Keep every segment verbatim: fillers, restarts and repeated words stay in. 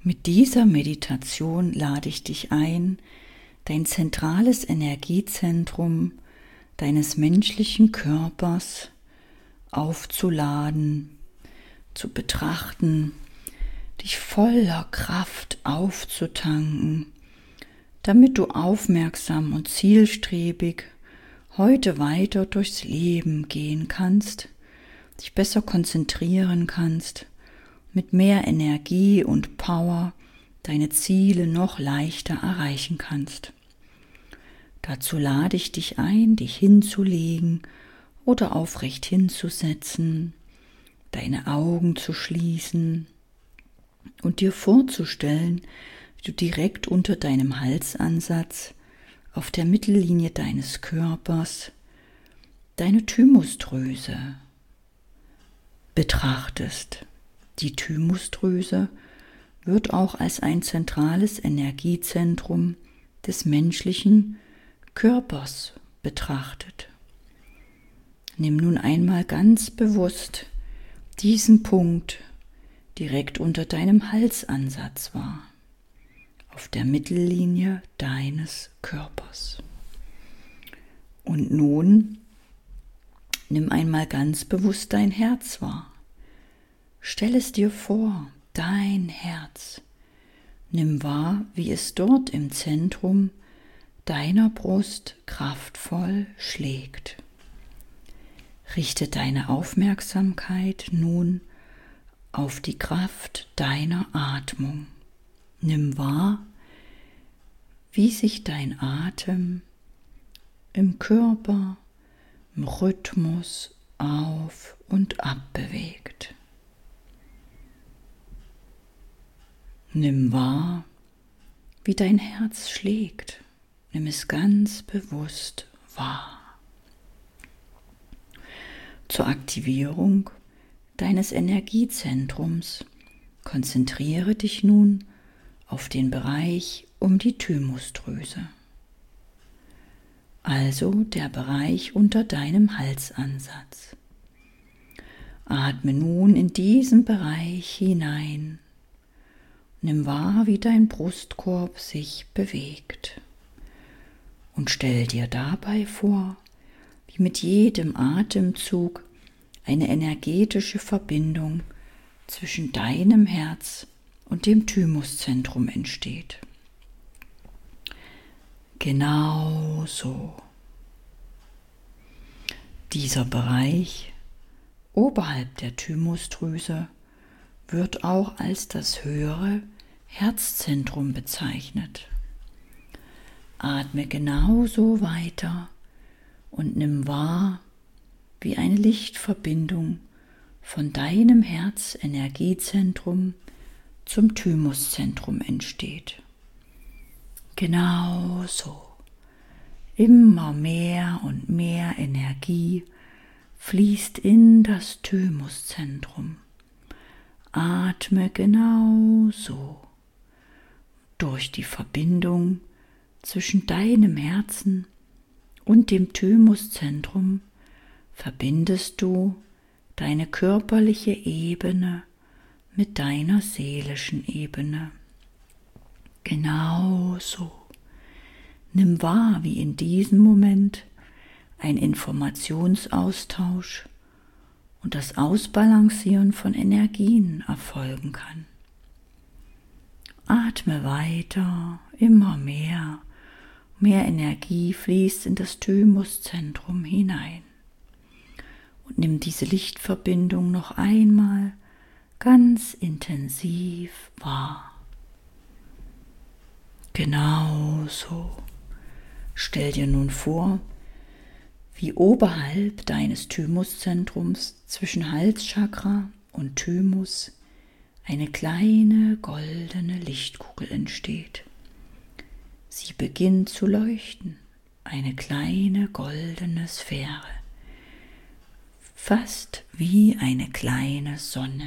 Mit dieser Meditation lade ich dich ein, dein zentrales Energiezentrum deines menschlichen Körpers aufzuladen, zu betrachten, dich voller Kraft aufzutanken, damit du aufmerksam und zielstrebig heute weiter durchs Leben gehen kannst, dich besser konzentrieren kannst, mit mehr Energie und Power deine Ziele noch leichter erreichen kannst. Dazu lade ich dich ein, dich hinzulegen oder aufrecht hinzusetzen, deine Augen zu schließen und dir vorzustellen, wie du direkt unter deinem Halsansatz auf der Mittellinie deines Körpers deine Thymusdrüse betrachtest. Die Thymusdrüse wird auch als ein zentrales Energiezentrum des menschlichen Körpers betrachtet. Nimm nun einmal ganz bewusst diesen Punkt direkt unter deinem Halsansatz wahr, auf der Mittellinie deines Körpers. Und nun nimm einmal ganz bewusst dein Herz wahr. Stell es dir vor, dein Herz. Nimm wahr, wie es dort im Zentrum deiner Brust kraftvoll schlägt. Richte deine Aufmerksamkeit nun auf die Kraft deiner Atmung. Nimm wahr, wie sich dein Atem im Körper, im Rhythmus auf und ab bewegt. Nimm wahr, wie dein Herz schlägt. Nimm es ganz bewusst wahr. Zur Aktivierung deines Energiezentrums konzentriere dich nun auf den Bereich um die Thymusdrüse, also der Bereich unter deinem Halsansatz. Atme nun in diesen Bereich hinein. Nimm wahr, wie dein Brustkorb sich bewegt und stell dir dabei vor, wie mit jedem Atemzug eine energetische Verbindung zwischen deinem Herz und dem Thymuszentrum entsteht. Genau so. Dieser Bereich oberhalb der Thymusdrüse wird auch als das höhere Herzzentrum bezeichnet. Atme genauso weiter und nimm wahr, wie eine Lichtverbindung von deinem Herzenergiezentrum zum Thymuszentrum entsteht. Genau so. Immer mehr und mehr Energie fließt in das Thymuszentrum. Atme genau so. Durch die Verbindung zwischen deinem Herzen und dem Thymuszentrum verbindest du deine körperliche Ebene mit deiner seelischen Ebene. Genau so. Nimm wahr, wie in diesem Moment ein Informationsaustausch und das Ausbalancieren von Energien erfolgen kann. Atme weiter, immer mehr. Mehr Energie fließt in das Thymuszentrum hinein. Und nimm diese Lichtverbindung noch einmal ganz intensiv wahr. Genau so. Stell dir nun vor, wie oberhalb deines Thymuszentrums zwischen Halschakra und Thymus eine kleine goldene Lichtkugel entsteht. Sie beginnt zu leuchten, eine kleine goldene Sphäre, fast wie eine kleine Sonne.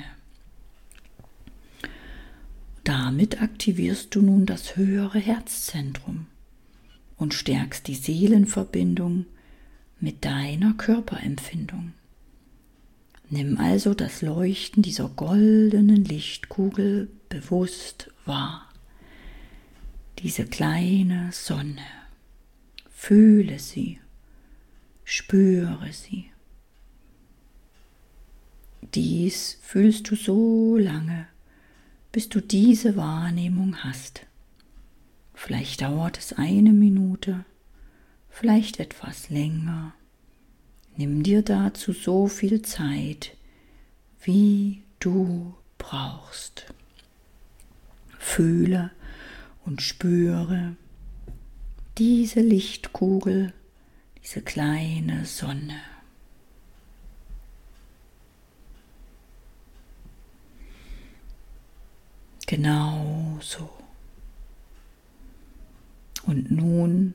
Damit aktivierst du nun das höhere Herzzentrum und stärkst die Seelenverbindung mit deiner Körperempfindung. Nimm also das Leuchten dieser goldenen Lichtkugel bewusst wahr. Diese kleine Sonne. Fühle sie, spüre sie. Dies fühlst du so lange, bis du diese Wahrnehmung hast. Vielleicht dauert es eine Minute, vielleicht etwas länger. Nimm dir dazu so viel Zeit, wie du brauchst. Fühle und spüre diese Lichtkugel, diese kleine Sonne. Genau so. Und nun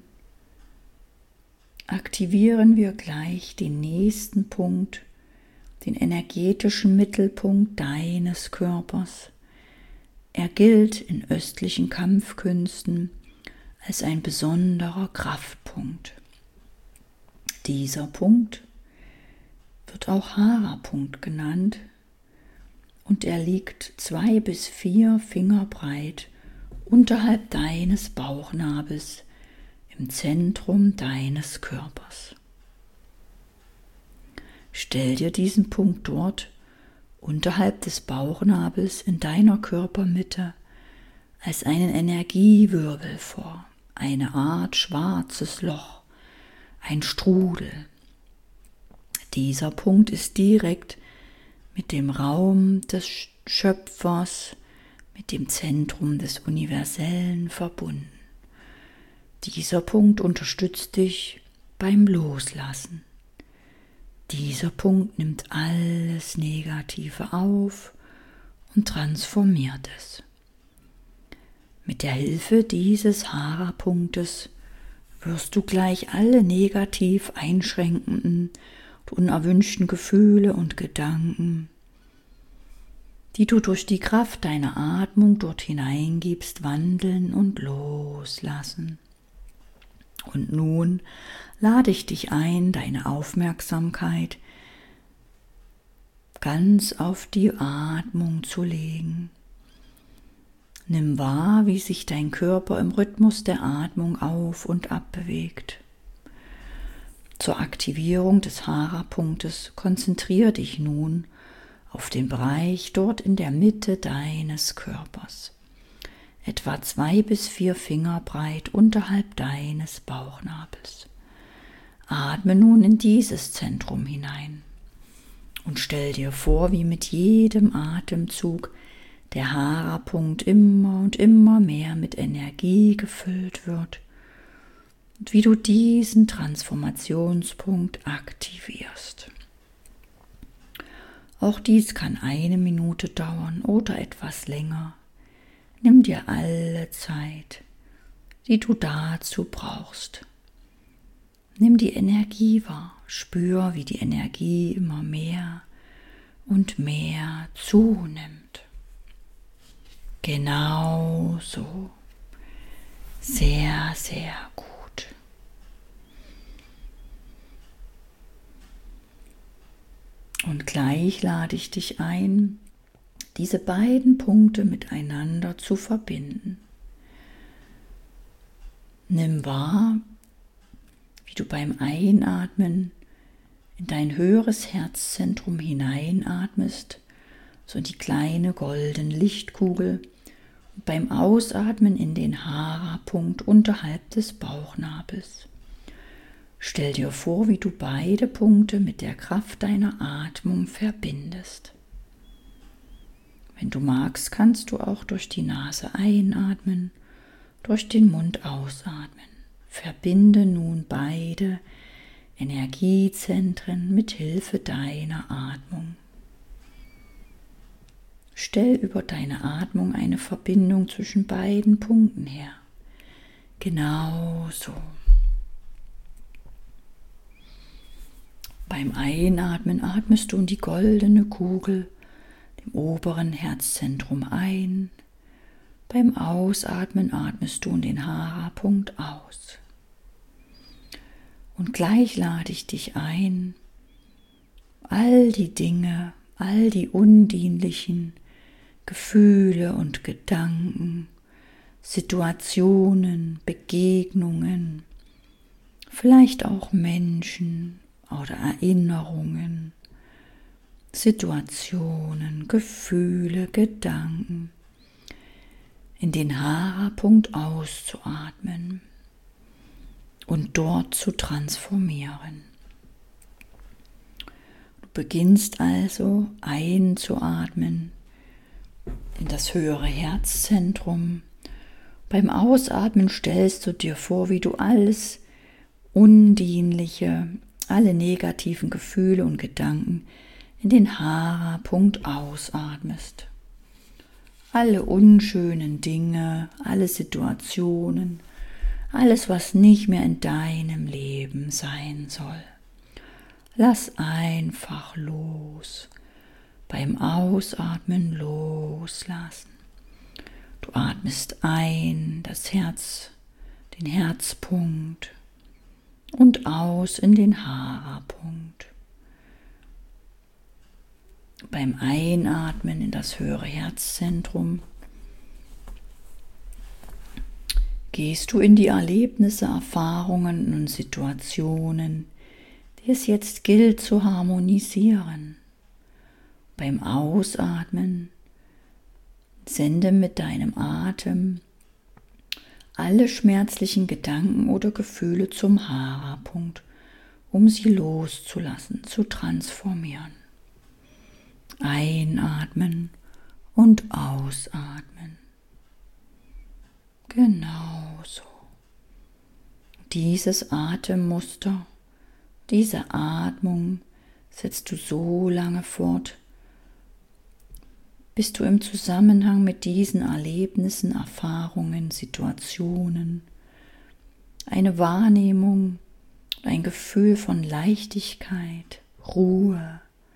aktivieren wir gleich den nächsten Punkt, den energetischen Mittelpunkt deines Körpers. Er gilt in östlichen Kampfkünsten als ein besonderer Kraftpunkt. Dieser Punkt wird auch Hara-Punkt genannt und er liegt zwei bis vier Finger breit unterhalb deines Bauchnabels im Zentrum deines Körpers. Stell dir diesen Punkt dort unterhalb des Bauchnabels in deiner Körpermitte als einen Energiewirbel vor, eine Art schwarzes Loch, ein Strudel. Dieser Punkt ist direkt mit dem Raum des Schöpfers, mit dem Zentrum des Universellen verbunden. Dieser Punkt unterstützt dich beim Loslassen. Dieser Punkt nimmt alles Negative auf und transformiert es. Mit der Hilfe dieses Hara-Punktes wirst du gleich alle negativ einschränkenden und unerwünschten Gefühle und Gedanken, die du durch die Kraft deiner Atmung dort hineingibst, wandeln und loslassen. Und nun lade ich dich ein, deine Aufmerksamkeit ganz auf die Atmung zu legen. Nimm wahr, wie sich dein Körper im Rhythmus der Atmung auf und ab bewegt. Zur Aktivierung des Hara-Punktes konzentriere dich nun auf den Bereich dort in der Mitte deines Körpers, etwa zwei bis vier Finger breit unterhalb deines Bauchnabels. Atme nun in dieses Zentrum hinein und stell dir vor, wie mit jedem Atemzug der Hara-Punkt immer und immer mehr mit Energie gefüllt wird und wie du diesen Transformationspunkt aktivierst. Auch dies kann eine Minute dauern oder etwas länger. Nimm dir alle Zeit, die du dazu brauchst. Nimm die Energie wahr, spür, wie die Energie immer mehr und mehr zunimmt. Genau so. Sehr, sehr gut. Und gleich lade ich dich ein, diese beiden Punkte miteinander zu verbinden. Nimm wahr, wie du beim Einatmen in dein höheres Herzzentrum hineinatmest, so in die kleine goldene Lichtkugel, und beim Ausatmen in den Hara-Punkt unterhalb des Bauchnabels. Stell dir vor, wie du beide Punkte mit der Kraft deiner Atmung verbindest. Wenn du magst, kannst du auch durch die Nase einatmen, durch den Mund ausatmen. Verbinde nun beide Energiezentren mit Hilfe deiner Atmung. Stell über deine Atmung eine Verbindung zwischen beiden Punkten her. Genau so. Beim Einatmen atmest du in die goldene Kugel, dem oberen Herzzentrum ein. Beim Ausatmen atmest du in den Hara-Punkt aus. Und gleich lade ich dich ein, all die Dinge, all die undienlichen, Gefühle und Gedanken, Situationen, Begegnungen, vielleicht auch Menschen oder Erinnerungen, Situationen, Gefühle, Gedanken in den Hara-Punkt auszuatmen und dort zu transformieren. Du beginnst also einzuatmen in das höhere Herzzentrum. Beim Ausatmen stellst du dir vor, wie du alles Undienliche, alle negativen Gefühle und Gedanken in den Hara-Punkt ausatmest. Alle unschönen Dinge, alle Situationen, alles, was nicht mehr in deinem Leben sein soll. Lass einfach los. Beim Ausatmen loslassen. Du atmest ein, das Herz, den Herzpunkt und aus in den Hara-Punkt. Beim Einatmen in das höhere Herzzentrum gehst du in die Erlebnisse, Erfahrungen und Situationen, die es jetzt gilt zu harmonisieren. Beim Ausatmen sende mit deinem Atem alle schmerzlichen Gedanken oder Gefühle zum Hara-Punkt, um sie loszulassen, zu transformieren. Einatmen und ausatmen. Genau so. Dieses Atemmuster, diese Atmung setzt du so lange fort, bis du im Zusammenhang mit diesen Erlebnissen, Erfahrungen, Situationen eine Wahrnehmung, ein Gefühl von Leichtigkeit, Ruhe,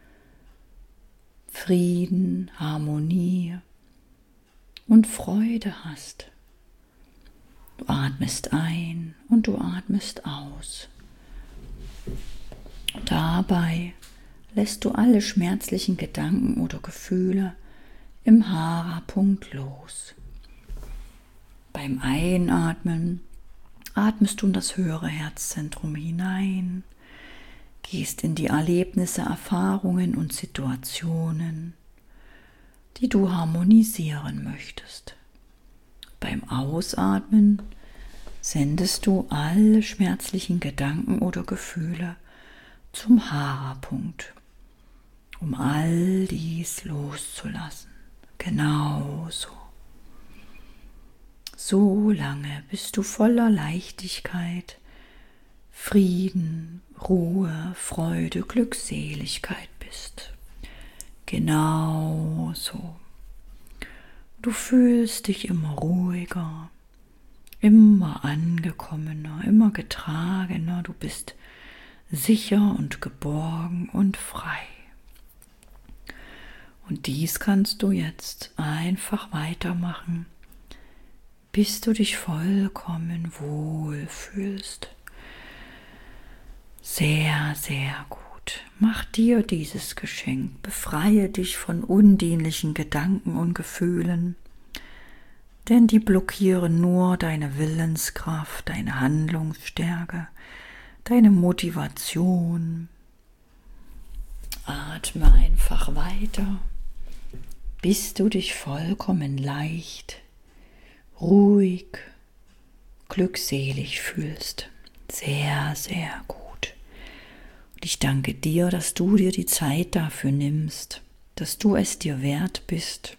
Frieden, Harmonie und Freude hast. Du atmest ein und du atmest aus. Dabei lässt du alle schmerzlichen Gedanken oder Gefühle im Hara-Punkt los. Beim Einatmen atmest du in das höhere Herzzentrum hinein, gehst in die Erlebnisse, Erfahrungen und Situationen, die du harmonisieren möchtest. Beim Ausatmen sendest du alle schmerzlichen Gedanken oder Gefühle zum Hara-Punkt, um all dies loszulassen. Genau so. So lange, bis du voller Leichtigkeit, Frieden, Ruhe, Freude, Glückseligkeit bist. Genau so. Du fühlst dich immer ruhiger, immer angekommener, immer getragener. Du bist sicher und geborgen und frei. Und dies kannst du jetzt einfach weitermachen, bis du dich vollkommen wohl fühlst. Sehr, sehr gut. Mach dir dieses Geschenk. Befreie dich von undienlichen Gedanken und Gefühlen, denn die blockieren nur deine Willenskraft, deine Handlungsstärke, deine Motivation. Atme einfach weiter, bis du dich vollkommen leicht, ruhig, glückselig fühlst. Sehr, sehr gut. Und ich danke dir, dass du dir die Zeit dafür nimmst, dass du es dir wert bist.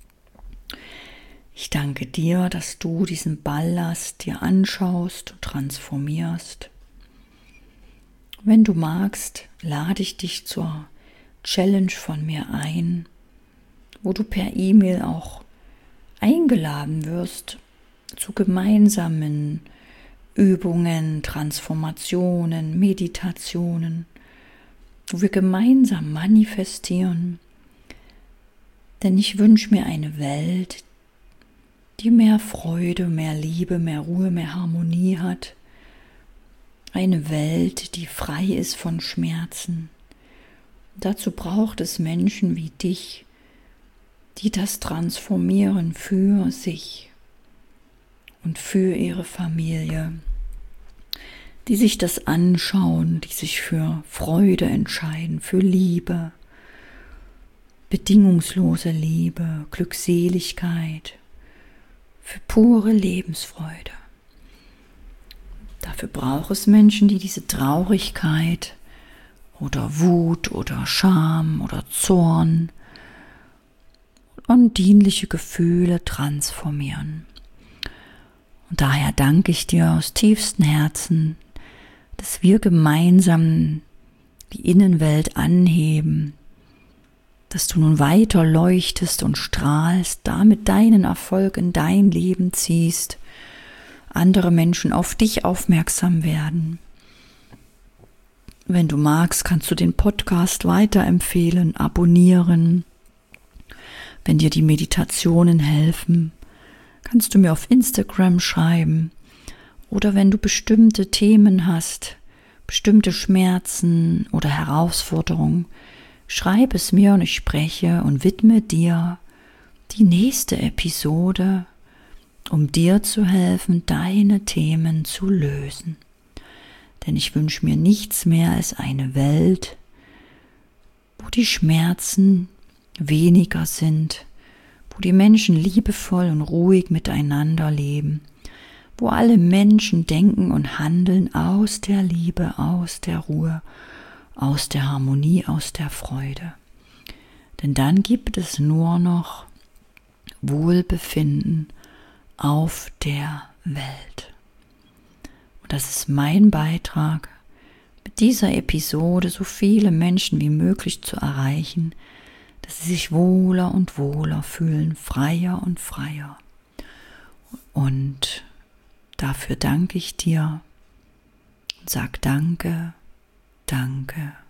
Ich danke dir, dass du diesen Ballast dir anschaust und transformierst. Wenn du magst, lade ich dich zur Challenge von mir ein, wo du per E-Mail auch eingeladen wirst zu gemeinsamen Übungen, Transformationen, Meditationen, wo wir gemeinsam manifestieren. Denn ich wünsche mir eine Welt, die mehr Freude, mehr Liebe, mehr Ruhe, mehr Harmonie hat. Eine Welt, die frei ist von Schmerzen. Dazu braucht es Menschen wie dich, die das transformieren für sich und für ihre Familie, die sich das anschauen, die sich für Freude entscheiden, für Liebe, bedingungslose Liebe, Glückseligkeit, für pure Lebensfreude. Dafür braucht es Menschen, die diese Traurigkeit oder Wut oder Scham oder Zorn und dienliche Gefühle transformieren. Und daher danke ich dir aus tiefstem Herzen, dass wir gemeinsam die Innenwelt anheben, dass du nun weiter leuchtest und strahlst, damit deinen Erfolg in dein Leben ziehst, andere Menschen auf dich aufmerksam werden. Wenn du magst, kannst du den Podcast weiterempfehlen, abonnieren. Wenn dir die Meditationen helfen, kannst du mir auf Instagram schreiben. Oder wenn du bestimmte Themen hast, bestimmte Schmerzen oder Herausforderungen, schreib es mir und ich spreche und widme dir die nächste Episode, um dir zu helfen, deine Themen zu lösen. Denn ich wünsche mir nichts mehr als eine Welt, wo die Schmerzen weniger sind, wo die Menschen liebevoll und ruhig miteinander leben, wo alle Menschen denken und handeln aus der Liebe, aus der Ruhe, aus der Harmonie, aus der Freude. Denn dann gibt es nur noch Wohlbefinden auf der Welt. Und das ist mein Beitrag, mit dieser Episode so viele Menschen wie möglich zu erreichen, dass sie sich wohler und wohler fühlen, freier und freier. Und dafür danke ich dir und sag danke, danke.